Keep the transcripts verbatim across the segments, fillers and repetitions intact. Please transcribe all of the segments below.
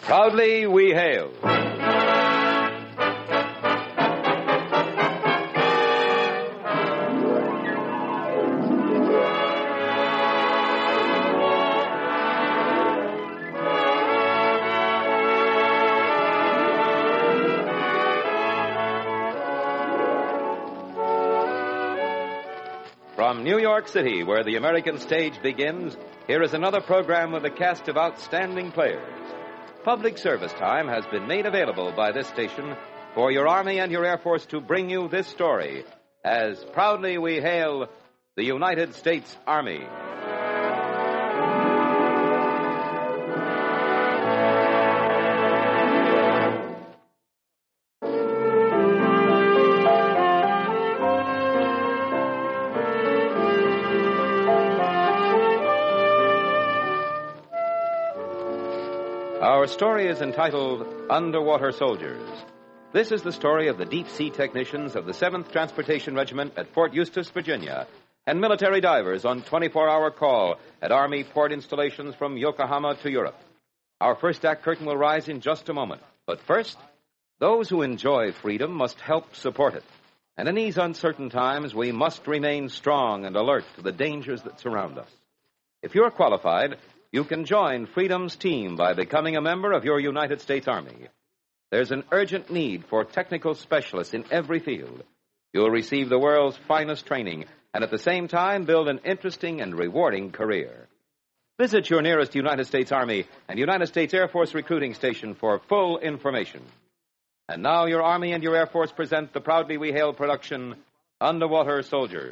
Proudly we hail. From New York City, where the American stage begins, here is another program with a cast of outstanding players. Public service time has been made available by this station for your Army and your Air Force to bring you this story, as proudly we hail the United States Army. Our story is entitled Underwater Soldiers. This is the story of the deep-sea technicians of the seventh Transportation Regiment at Fort Eustis, Virginia, and military divers on twenty-four hour call at Army port installations from Yokohama to Europe. Our first act curtain will rise in just a moment. But first, those who enjoy freedom must help support it. And in these uncertain times, we must remain strong and alert to the dangers that surround us. If you're qualified, you can join Freedom's team by becoming a member of your United States Army. There's an urgent need for technical specialists in every field. You'll receive the world's finest training and at the same time build an interesting and rewarding career. Visit your nearest United States Army and United States Air Force recruiting station for full information. And now your Army and your Air Force present the Proudly We Hail production, Underwater Soldiers.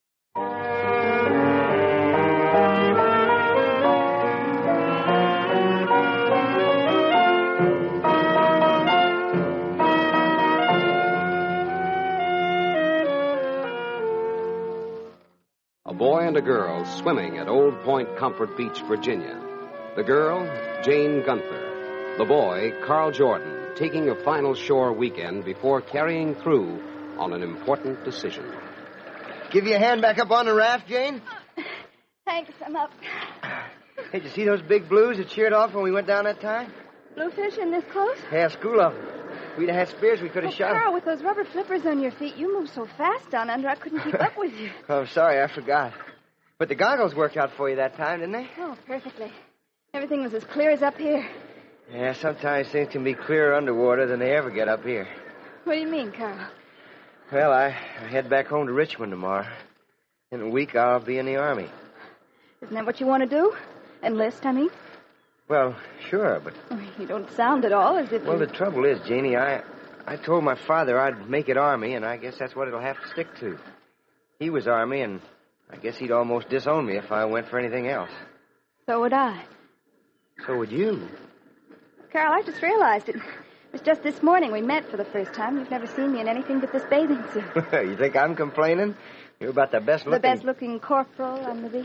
A boy and a girl swimming at Old Point Comfort Beach, Virginia. The girl, Jane Gunther. The boy, Carl Jordan, taking a final shore weekend before carrying through on an important decision. Give you a hand back up on the raft, Jane? Thanks, I'm up. Hey, did you see those big blues that cheered off when we went down that time? Bluefish in this close? Yeah, a school of them. If we'd have had spears, we could have oh, shot Carl, them. with those rubber flippers on your feet, you move so fast down under, I couldn't keep up with you. Oh, sorry, I forgot. But the goggles worked out for you that time, didn't they? Oh, perfectly. Everything was as clear as up here. Yeah, sometimes things can be clearer underwater than they ever get up here. What do you mean, Carl? Well, I, I head back home to Richmond tomorrow. In a week, I'll be in the Army. Isn't that what you want to do? Enlist, I mean? Well, sure, but... Oh, you don't sound at all as if Well, you... the trouble is, Janie, I... I told my father I'd make it Army, and I guess that's what it'll have to stick to. He was Army, and I guess he'd almost disown me if I went for anything else. So would I. So would you. Carl, I just realized it. It was just this morning we met for the first time. You've never seen me in anything but this bathing suit. You think I'm complaining? You're about the best looking... The best looking corporal on the beach.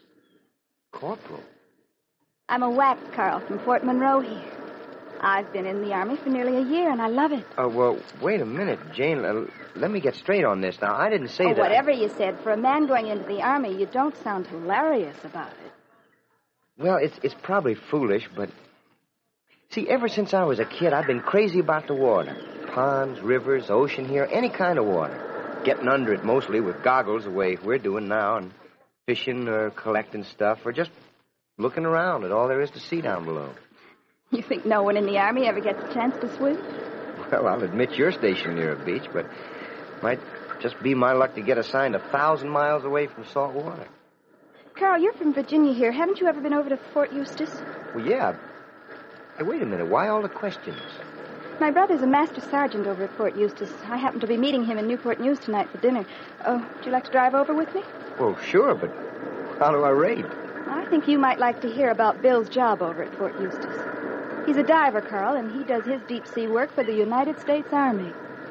Corporal? I'm a W A C, Carl, from Fort Monroe here. I've been in the Army for nearly a year, and I love it. Oh, well, wait a minute, Jane. Uh, let me get straight on this. Now, I didn't say oh, that... whatever you said, for a man going into the Army, you don't sound hilarious about it. Well, it's it's probably foolish, but... See, ever since I was a kid, I've been crazy about the water. Ponds, rivers, ocean here, any kind of water. Getting under it mostly with goggles the way we're doing now, and fishing or collecting stuff, or just looking around at all there is to see down below. You think no one in the Army ever gets a chance to swim? Well, I'll admit you're stationed near a beach, but it might just be my luck to get assigned a thousand miles away from salt water. Carl, you're from Virginia here. Haven't you ever been over to Fort Eustis? Well, yeah. Hey, wait a minute. Why all the questions? My brother's a master sergeant over at Fort Eustis. I happen to be meeting him in Newport News tonight for dinner. Oh, would you like to drive over with me? Well, sure, but how do I rate? I think you might like to hear about Bill's job over at Fort Eustis. He's a diver, Carl, and he does his deep-sea work for the United States Army.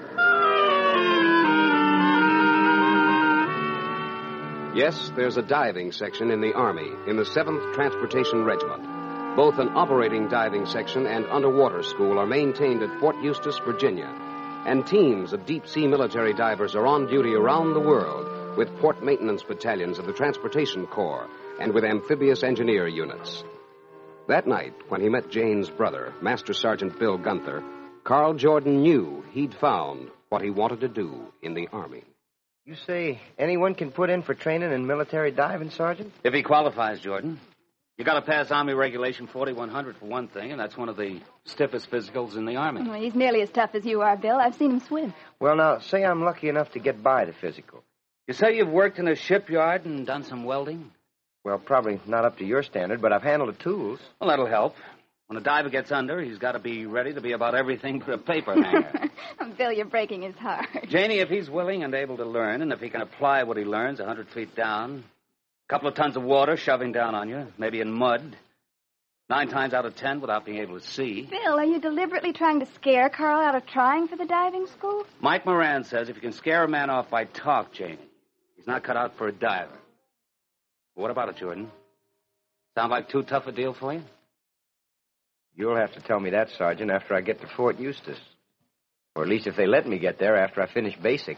Yes, there's a diving section in the Army, in the seventh Transportation Regiment. Both an operating diving section and underwater school are maintained at Fort Eustis, Virginia. And teams of deep-sea military divers are on duty around the world with port maintenance battalions of the Transportation Corps and with amphibious engineer units. That night, when he met Jane's brother, Master Sergeant Bill Gunther, Carl Jordan knew he'd found what he wanted to do in the Army. You say anyone can put in for training in military diving, Sergeant? If he qualifies, Jordan. You got to pass Army Regulation forty-one hundred for one thing, and that's one of the stiffest physicals in the Army. Well, he's nearly as tough as you are, Bill. I've seen him swim. Well, now, say I'm lucky enough to get by the physical. You say you've worked in a shipyard and done some welding? Well, probably not up to your standard, but I've handled the tools. Well, that'll help. When a diver gets under, he's got to be ready to be about everything but a paper hanger. Bill, you're breaking his heart. Janie, if he's willing and able to learn, and if he can apply what he learns a hundred feet down, a couple of tons of water shoving down on you, maybe in mud, nine times out of ten without being able to see. Bill, are you deliberately trying to scare Carl out of trying for the diving school? Mike Moran says if you can scare a man off by talk, Janie, he's not cut out for a diver. What about it, Jordan? Sound like too tough a deal for you? You'll have to tell me that, Sergeant, after I get to Fort Eustis. Or at least if they let me get there after I finish basic.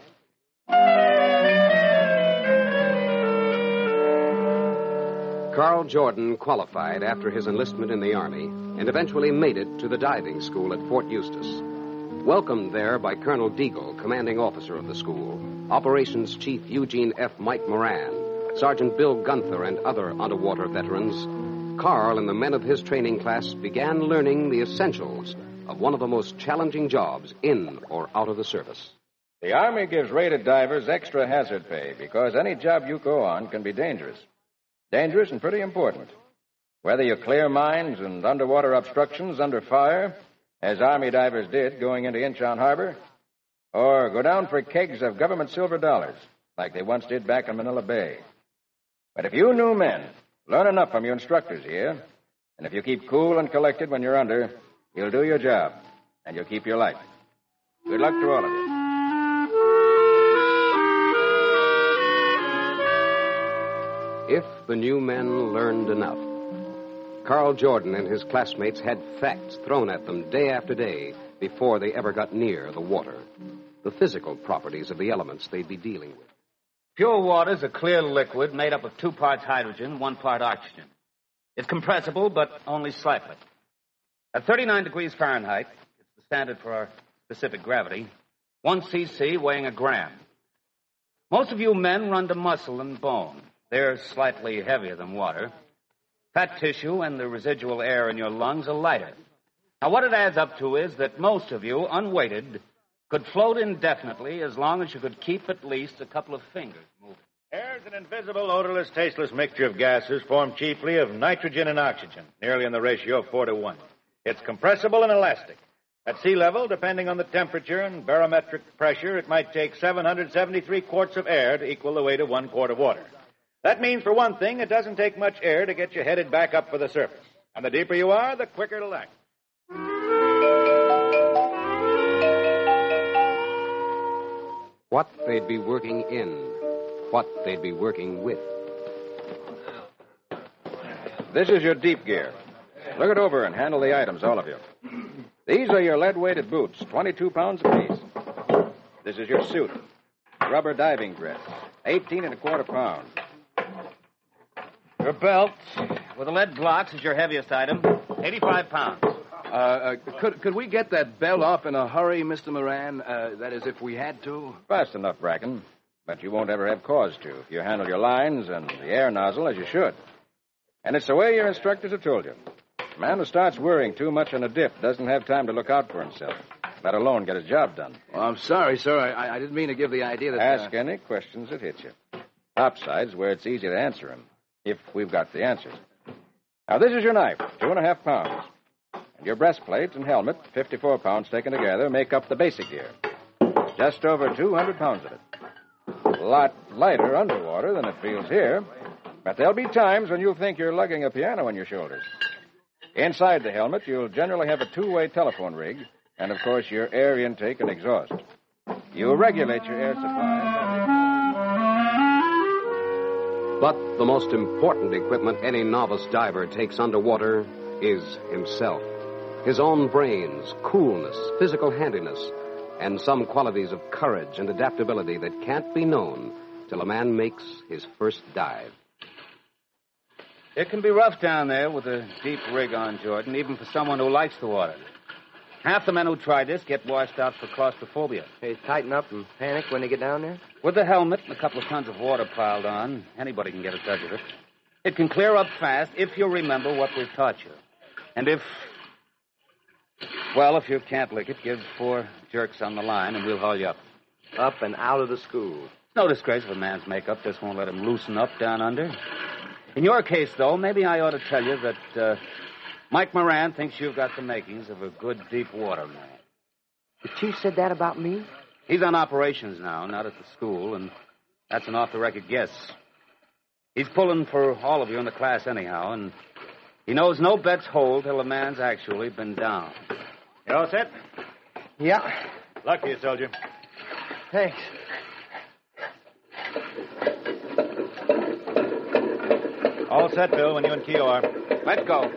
Carl Jordan qualified after his enlistment in the Army and eventually made it to the diving school at Fort Eustis. Welcomed there by Colonel Deagle, commanding officer of the school, Operations Chief Eugene F. Mike Moran, Sergeant Bill Gunther, and other underwater veterans, Carl and the men of his training class began learning the essentials of one of the most challenging jobs in or out of the service. The Army gives rated divers extra hazard pay because any job you go on can be dangerous. Dangerous and pretty important. Whether you clear mines and underwater obstructions under fire, as Army divers did going into Incheon Harbor, or go down for kegs of government silver dollars, like they once did back in Manila Bay. But if you new men learn enough from your instructors here, and if you keep cool and collected when you're under, you'll do your job, and you'll keep your life. Good luck to all of you. If the new men learned enough, Carl Jordan and his classmates had facts thrown at them day after day before they ever got near the water. The physical properties of the elements they'd be dealing with. Pure water is a clear liquid made up of two parts hydrogen, one part oxygen. It's compressible, but only slightly. At thirty-nine degrees Fahrenheit, it's the standard for our specific gravity, one cc weighing a gram. Most of you men run to muscle and bone. They're slightly heavier than water. Fat tissue and the residual air in your lungs are lighter. Now, what it adds up to is that most of you, unweighted, could float indefinitely as long as you could keep at least a couple of fingers moving. Air is an invisible, odorless, tasteless mixture of gases formed chiefly of nitrogen and oxygen, nearly in the ratio of four to one. It's compressible and elastic. At sea level, depending on the temperature and barometric pressure, it might take seven hundred seventy-three quarts of air to equal the weight of one quart of water. That means, for one thing, it doesn't take much air to get you headed back up for the surface. And the deeper you are, the quicker it'll act. What they'd be working in, what they'd be working with. This is your deep gear. Look it over and handle the items, all of you. These are your lead-weighted boots, twenty-two pounds apiece. This is your suit, rubber diving dress, eighteen and a quarter pounds. Your belt, with the lead blocks, is your heaviest item, eighty-five pounds. Uh, uh, could, could we get that belt off in a hurry, Mister Moran? Uh, that is, if we had to? Fast enough, Bracken. But you won't ever have cause to if you handle your lines and the air nozzle as you should. And it's the way your instructors have told you. A man who starts worrying too much on a dip doesn't have time to look out for himself, let alone get his job done. Well, I'm sorry, sir. I, I didn't mean to give the idea that... Ask uh... any questions that hit you. Topside's where it's easy to answer them, if we've got the answers. Now, this is your knife, two and a half pounds. And your breastplate and helmet, fifty-four pounds taken together, make up the basic gear. Just over two hundred pounds of it. A lot lighter underwater than it feels here, but there'll be times when you'll think you're lugging a piano on your shoulders. Inside the helmet, you'll generally have a two-way telephone rig, and, of course, your air intake and exhaust. You'll regulate your air supply. But the most important equipment any novice diver takes underwater is himself. His own brains, coolness, physical handiness, and some qualities of courage and adaptability that can't be known till a man makes his first dive. It can be rough down there with a deep rig on, Jordan, even for someone who likes the water. Half the men who try this get washed out for claustrophobia. They tighten up and panic when they get down there? With the helmet and a couple of tons of water piled on, anybody can get a touch of it. It can clear up fast if you remember what we've taught you. And if... Well, if you can't lick it, give four jerks on the line and we'll haul you up. Up and out of the school. It's no disgrace if a man's makeup just won't let him loosen up down under. In your case, though, maybe I ought to tell you that uh, Mike Moran thinks you've got the makings of a good deep water man. The chief said that about me? He's on operations now, not at the school, and that's an off-the-record guess. He's pulling for all of you in the class anyhow, and he knows no bets hold till a man's actually been down. You all set? Yeah. Luck to you, soldier. Thanks. All set, Bill, when you and Keogh are. Let's go.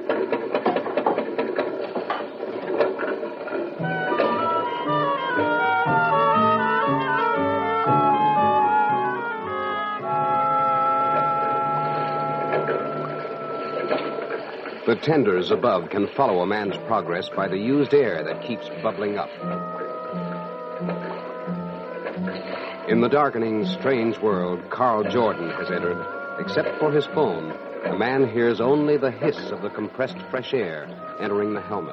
The tenders above can follow a man's progress by the used air that keeps bubbling up. In the darkening, strange world Carl Jordan has entered, except for his phone, the man hears only the hiss of the compressed fresh air entering the helmet.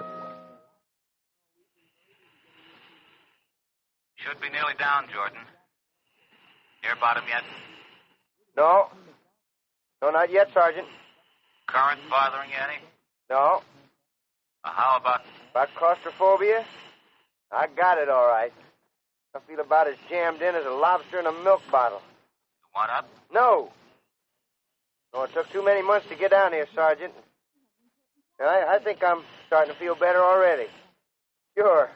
Should be nearly down, Jordan. Near bottom yet? No. No, not yet, Sergeant. Current bothering you any? No. Uh, how about... About claustrophobia? I got it all right. I feel about as jammed in as a lobster in a milk bottle. You want up? No. No, it took too many months to get down here, Sergeant. And I, I think I'm starting to feel better already. Sure.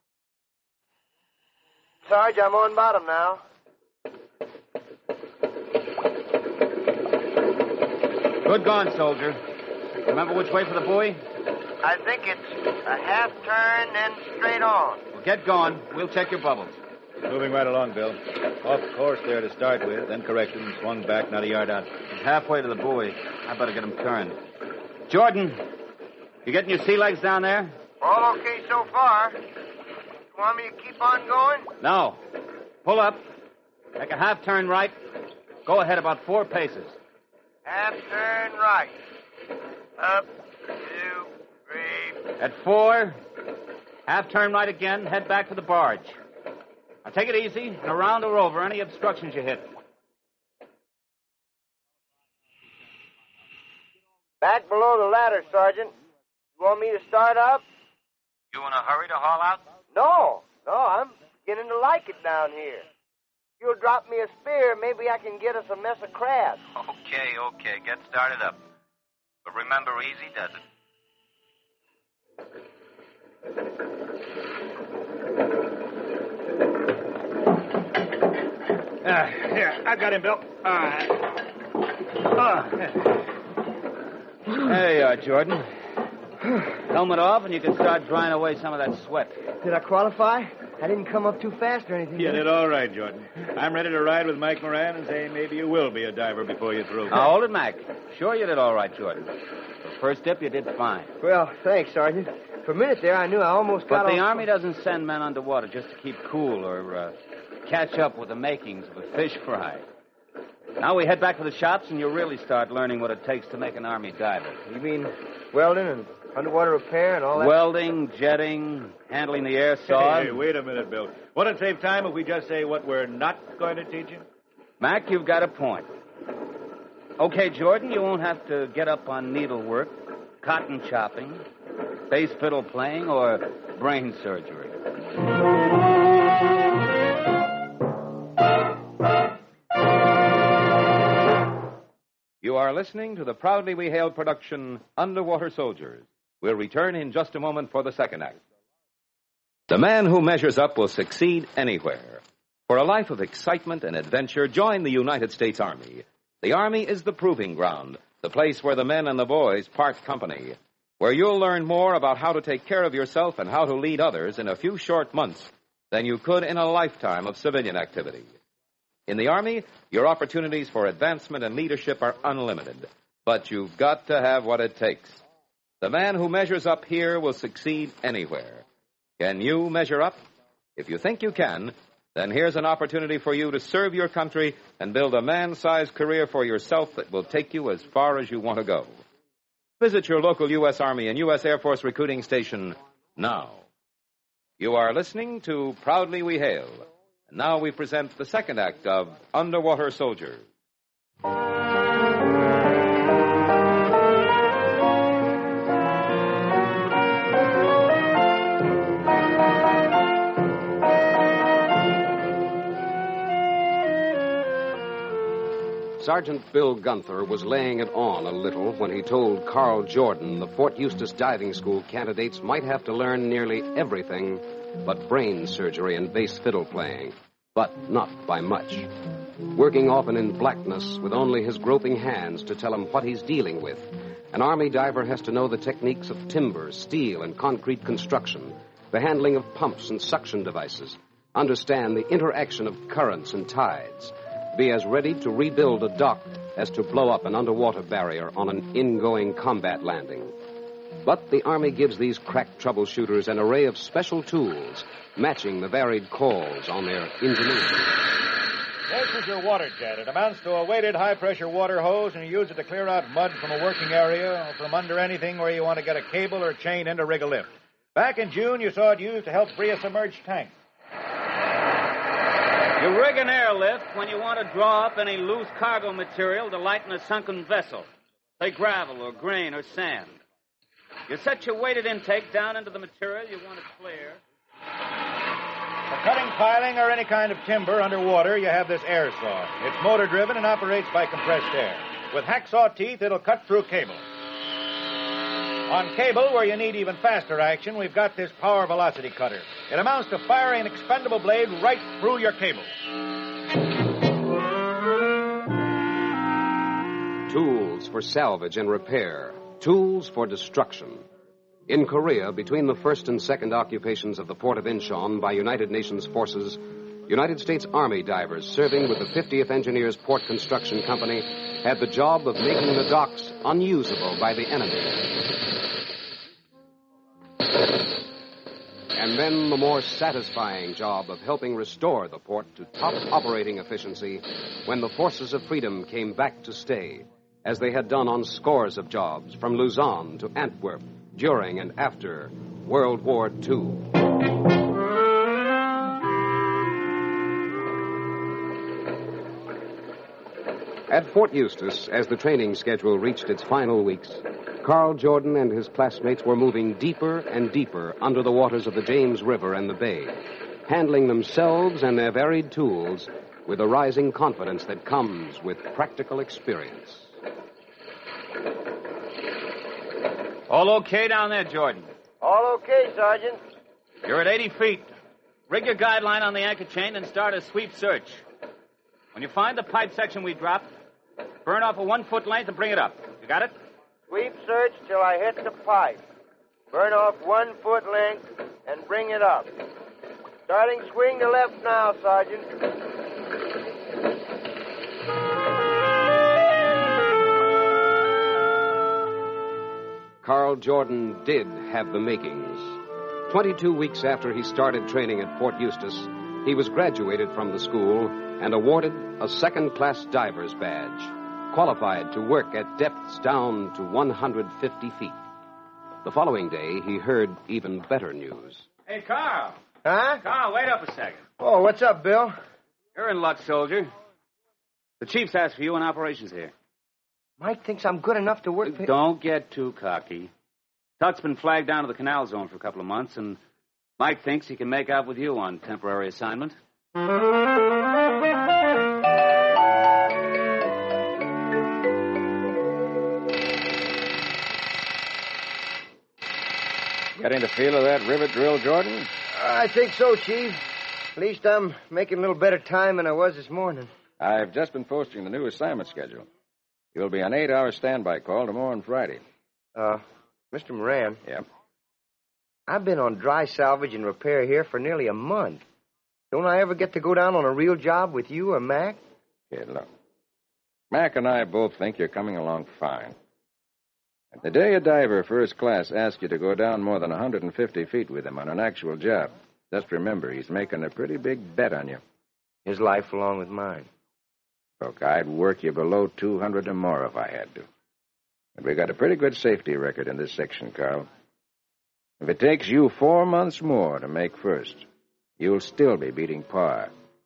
Sarge, I'm on bottom now. Good gone, soldier. Remember which way for the buoy? I think it's a half turn, then straight on. Well, get going. We'll check your bubbles. Moving right along, Bill. Off course there to start with, then corrected and swung back not a yard out. He's halfway to the buoy. I better get him turned. Jordan, you getting your sea legs down there? All okay so far. You want me to keep on going? No. Pull up. Make a half turn right. Go ahead about four paces. Half turn right. Up, two, three. At four, half turn right again. Head back to the barge. Now take it easy and around or over any obstructions you hit. Back below the ladder, Sergeant. You want me to start up? You in a hurry to haul out? No. No, I'm beginning to like it down here. If you'll drop me a spear, maybe I can get us a mess of crabs. Okay, okay. Get started up. But remember, easy does it. Uh, here, I got him, Bill. All right. Uh. There you are, Jordan. Helmet off, and you can start drying away some of that sweat. Did I qualify? I didn't come up too fast or anything. You did all right, Jordan. I'm ready to ride with Mike Moran and say maybe you will be a diver before you're through. Now, hold it, Mac. Sure you did all right, Jordan. The first dip, you did fine. Well, thanks, Sergeant. For a minute there, I knew I almost got... But the all... Army doesn't send men underwater just to keep cool or uh, catch up with the makings of a fish fry. Now we head back to the shops, and you'll really start learning what it takes to make an Army diver. You mean welding and underwater repair and all that? Welding, jetting, handling the air saw. Hey, hey, wait a minute, Bill. Wouldn't it save time if we just say what we're not going to teach you? Mac, you've got a point. Okay, Jordan, you won't have to get up on needlework, cotton chopping, bass fiddle playing, or brain surgery. You are listening to the proudly we hailed production, Underwater Soldiers. We'll return in just a moment for the second act. The man who measures up will succeed anywhere. For a life of excitement and adventure, join the United States Army. The Army is the proving ground, the place where the men and the boys part company, where you'll learn more about how to take care of yourself and how to lead others in a few short months than you could in a lifetime of civilian activity. In the Army, your opportunities for advancement and leadership are unlimited. But you've got to have what it takes. The man who measures up here will succeed anywhere. Can you measure up? If you think you can, then here's an opportunity for you to serve your country and build a man-sized career for yourself that will take you as far as you want to go. Visit your local U S. Army and U S. Air Force recruiting station now. You are listening to Proudly We Hail. And now we present the second act of Underwater Soldiers. Sergeant Bill Gunther was laying it on a little when he told Carl Jordan the Fort Eustis Diving School candidates might have to learn nearly everything but brain surgery and bass fiddle playing, but not by much. Working often in blackness with only his groping hands to tell him what he's dealing with, an Army diver has to know the techniques of timber, steel, and concrete construction, the handling of pumps and suction devices, understand the interaction of currents and tides, be as ready to rebuild a dock as to blow up an underwater barrier on an ingoing combat landing. But the Army gives these crack troubleshooters an array of special tools, matching the varied calls on their ingenuity. This is your water jet. It amounts to a weighted high-pressure water hose, and you use it to clear out mud from a working area or from under anything where you want to get a cable or chain in to rig a lift. Back in June, you saw it used to help free a submerged tank. You rig an airlift when you want to draw up any loose cargo material to lighten a sunken vessel, say gravel or grain or sand. You set your weighted intake down into the material you want to clear. For cutting piling or any kind of timber underwater, you have this air saw. It's motor-driven and operates by compressed air. With hacksaw teeth, it'll cut through cable. On cable, where you need even faster action, we've got this power velocity cutter. It amounts to firing an expendable blade right through your cable. Tools for salvage and repair. Tools for destruction. In Korea, between the first and second occupations of the port of Incheon by United Nations forces, United States Army divers serving with the fiftieth Engineers Port Construction Company had the job of making the docks unusable by the enemy. And then the more satisfying job of helping restore the port to top operating efficiency when the forces of freedom came back to stay, as they had done on scores of jobs from Luzon to Antwerp during and after World War Two. At Fort Eustis, as the training schedule reached its final weeks, Carl Jordan and his classmates were moving deeper and deeper under the waters of the James River and the bay, handling themselves and their varied tools with the rising confidence that comes with practical experience. All okay down there, Jordan? All okay, Sergeant. You're at eighty feet. Rig your guideline on the anchor chain and start a sweep search. When you find the pipe section we dropped, burn off a one-foot length and bring it up. You got it? Sweep search till I hit the pipe. Burn off one foot length and bring it up. Starting swing to left now, Sergeant. Carl Jordan did have the makings. Twenty-two weeks after he started training at Fort Eustis, he was graduated from the school and awarded a second-class diver's badge, qualified to work at depths down to one hundred fifty feet. The following day, he heard even better news. Hey, Carl. Huh? Carl, wait up a second. Oh, what's up, Bill? You're in luck, soldier. The chief's asked for you in operations here. Mike thinks I'm good enough to work for... Don't get too cocky. Tut's been flagged down to the canal zone for a couple of months, and Mike thinks he can make out with you on temporary assignment. Getting the feel of that rivet drill, Jordan? I think so, Chief. At least I'm making a little better time than I was this morning. I've just been posting the new assignment schedule. You'll be on eight-hour standby call tomorrow and Friday. Uh, Mister Moran. Yeah? I've been on dry salvage and repair here for nearly a month. Don't I ever get to go down on a real job with you or Mac? Kid, look. Mac and I both think you're coming along fine. The day a diver first class asks you to go down more than one hundred fifty feet with him on an actual job, just remember he's making a pretty big bet on you. His life along with mine. Look, I'd work you below two hundred or more if I had to. But we got a pretty good safety record in this section, Carl. If it takes you four months more to make first, you'll still be beating par.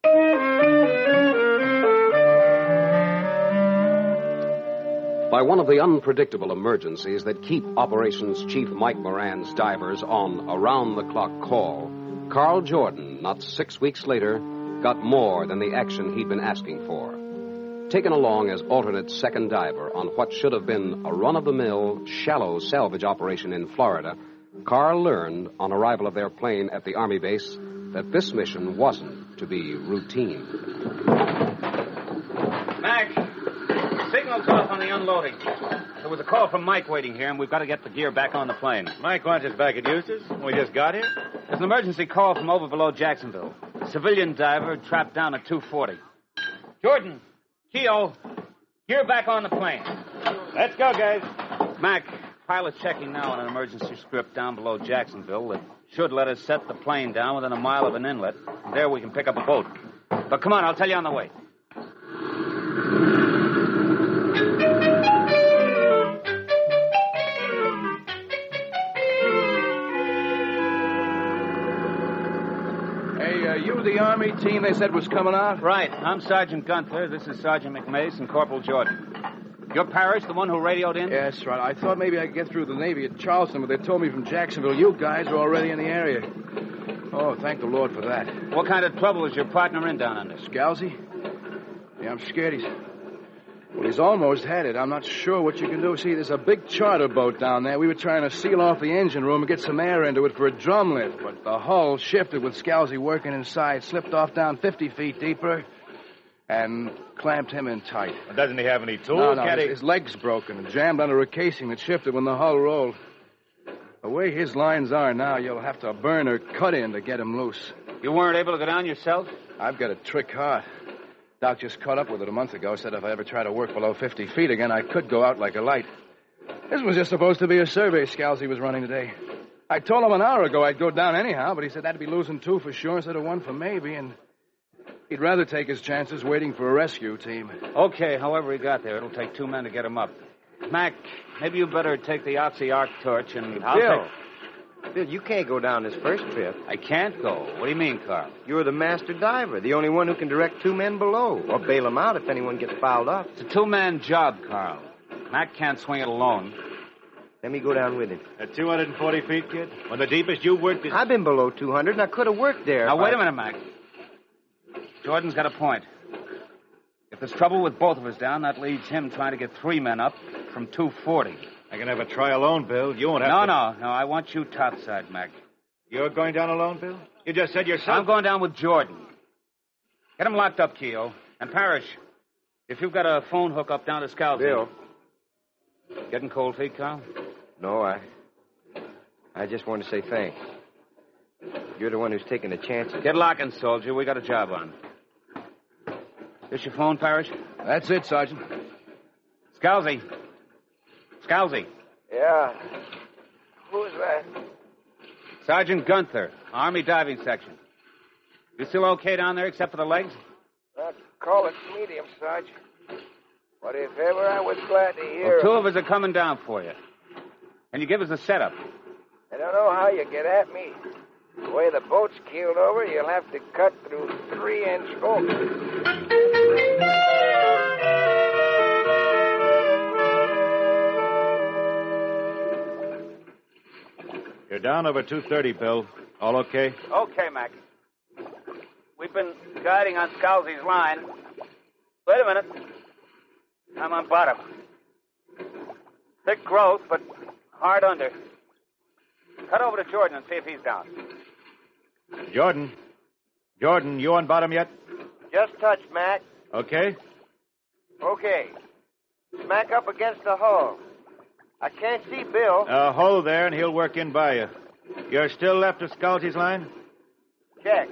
By one of the unpredictable emergencies that keep Operations Chief Mike Moran's divers on around-the-clock call, Carl Jordan, not six weeks later, got more than the action he'd been asking for. Taken along as alternate second diver on what should have been a run-of-the-mill, shallow salvage operation in Florida, Carl learned on arrival of their plane at the Army base that this mission wasn't to be routine. Mac, signal's off on the unloading. There was a call from Mike waiting here, and we've got to get the gear back on the plane. Mike wants us back at Eustis. We just got here. There's an emergency call from over below Jacksonville. A civilian diver trapped down at two forty. Jordan, Keo, gear back on the plane. Let's go, guys. Mac, pilot's checking now on an emergency script down below Jacksonville that should let us set the plane down within a mile of an inlet. There we can pick up a boat. But come on, I'll tell you on the way. Hey, uh, you the Army team they said was coming out? Right. I'm Sergeant Gunther. This is Sergeant McMace and Corporal Jordan. Your parish, the one who radioed in? Yes, right. I thought maybe I could get through the Navy at Charleston, but they told me from Jacksonville you guys are already in the area. Oh, thank the Lord for that. What kind of trouble is your partner in down under? Scalzi? Yeah, I'm scared he's... Well, he's almost had it. I'm not sure what you can do. See, there's a big charter boat down there. We were trying to seal off the engine room and get some air into it for a drum lift, but the hull shifted with Scalzi working inside, slipped off down fifty feet deeper, and clamped him in tight. Well, doesn't he have any tools? No, no, Can his, he... his leg's broken and jammed under a casing that shifted when the hull rolled. The way his lines are now, you'll have to burn or cut in to get him loose. You weren't able to go down yourself? I've got a trick heart. Doc just caught up with it a month ago, said if I ever try to work below fifty feet again, I could go out like a light. This was just supposed to be a survey Scalzi was running today. I told him an hour ago I'd go down anyhow, but he said that'd be losing two for sure instead of one for maybe, and he'd rather take his chances waiting for a rescue team. Okay, however he got there, it'll take two men to get him up. Mac, maybe you better take the Oxy Arc torch and I'll Bill. take... Bill, you can't go down this first trip. I can't go. What do you mean, Carl? You're the master diver, the only one who can direct two men below, or bail them out if anyone gets fouled up. It's a two-man job, Carl. Mac can't swing it alone. Let me go down with him. At two hundred forty feet, kid? When the deepest you worked is... I've been below two hundred, and I could have worked there. Now, wait I... a minute, Mac. Jordan's got a point. If there's trouble with both of us down, that leaves him trying to get three men up from two forty. I can have a try alone, Bill. You won't have no, to... No, no, no. I want you topside, Mac. You're going down alone, Bill? You just said yourself... I'm going down with Jordan. Get him locked up, Keo. And Parrish, if you've got a phone hook up down to Scalzi. Bill. Getting cold feet, Carl? No, I... I just want to say thanks. You're the one who's taking the chances. Get locking, soldier. We got a job on. This your phone, Parrish? That's it, Sergeant. Scalzi. Scalzi. Yeah. Who's that? Sergeant Gunther, Army Diving Section. You still okay down there except for the legs? Uh, call it medium, Sarge. But if ever I was glad to hear... Well, two of us are coming down for you. Can you give us a setup? I don't know how you get at me. The way the boat's keeled over, you'll have to cut through three-inch holes. You're down over two thirty, Bill. All okay? Okay, Mac. We've been guiding on Scalzi's line. Wait a minute. I'm on bottom. Thick growth, but hard under. Cut over to Jordan and see if he's down. Jordan. Jordan, you on bottom yet? Just touched, Mac. Okay. Okay. Smack up against the hull. I can't see Bill. Uh, hold there, and he'll work in by you. You're still left of Scalzi's line? Check.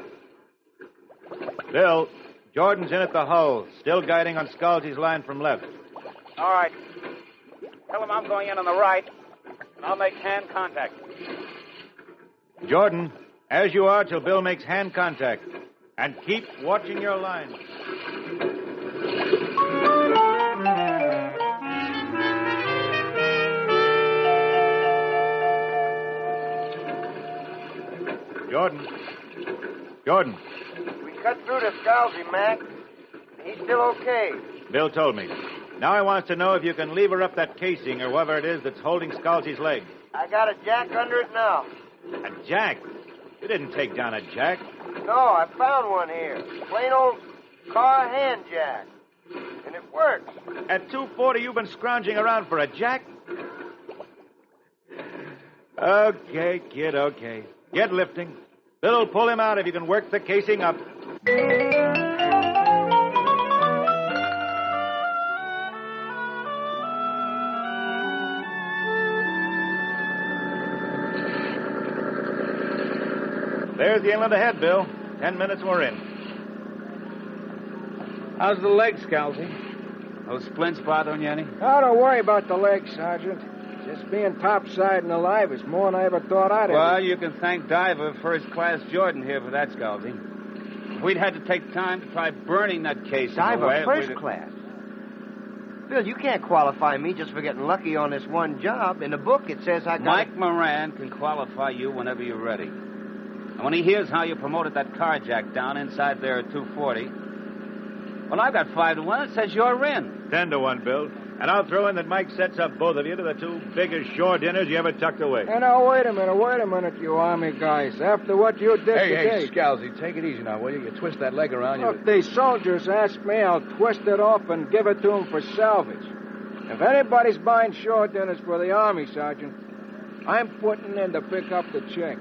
Bill, Jordan's in at the hull, still guiding on Scalzi's line from left. All right. Tell him I'm going in on the right, and I'll make hand contact. Jordan, as you are till Bill makes hand contact. And keep watching your line. Jordan. Jordan. We cut through to Scalzi, Mac. He's still okay. Bill told me. Now he wants to know if you can lever up that casing or whatever it is that's holding Scalzi's leg. I got a jack under it now. A jack? You didn't take down a jack. No, I found one here. Plain old car hand jack. And it works. At two forty, you've been scrounging around for a jack? Okay, kid, okay. Get lifting. Bill'll pull him out if you can work the casing up. There's the inlet ahead, Bill. Ten minutes and we're in. How's the leg, Scalzi? Those splints bothering you any? Oh, don't worry about the leg, Sergeant. Just being topside and alive is more than I ever thought I'd ever. Well, you can thank Diver First Class Jordan here for that, Scalzi. If we'd had to take time to try burning that case Diver away, first we'd... class? Bill, you can't qualify me just for getting lucky on this one job. In the book, it says I got... Mike Moran can qualify you whenever you're ready. And when he hears how you promoted that carjack down inside there at two forty, well, I've got five to one. It says you're in. Ten to one, Bill. And I'll throw in that Mike sets up both of you to the two biggest shore dinners you ever tucked away. Hey, now, wait a minute, wait a minute, you Army guys. After what you did Hey, today... hey, Scalzi, take it easy now, will you? You twist that leg around you. Look, these soldiers ask me, I'll twist it off and give it to them for salvage. If anybody's buying shore dinners for the Army, Sergeant, I'm putting in to pick up the check.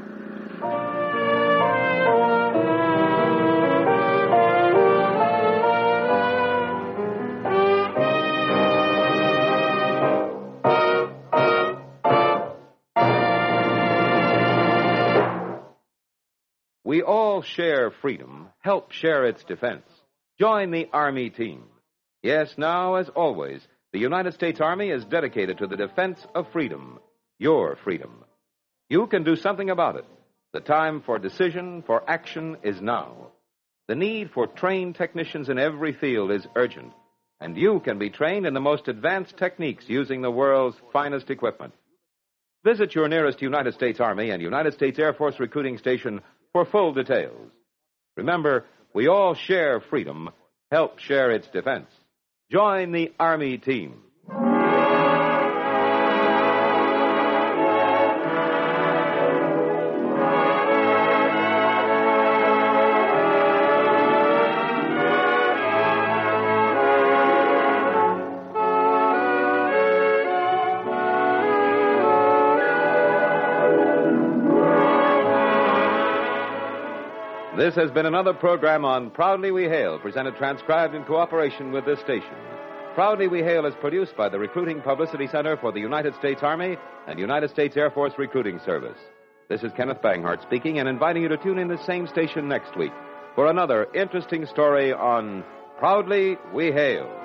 We all share freedom, help share its defense. Join the Army team. Yes, now, as always, the United States Army is dedicated to the defense of freedom, your freedom. You can do something about it. The time for decision, for action is now. The need for trained technicians in every field is urgent, and you can be trained in the most advanced techniques using the world's finest equipment. Visit your nearest United States Army and United States Air Force recruiting station for full details. Remember, we all share freedom, help share its defense. Join the Army team. This has been another program on Proudly We Hail, presented transcribed in cooperation with this station. Proudly We Hail is produced by the Recruiting Publicity Center for the United States Army and United States Air Force Recruiting Service. This is Kenneth Banghart speaking and inviting you to tune in this same station next week for another interesting story on Proudly We Hail.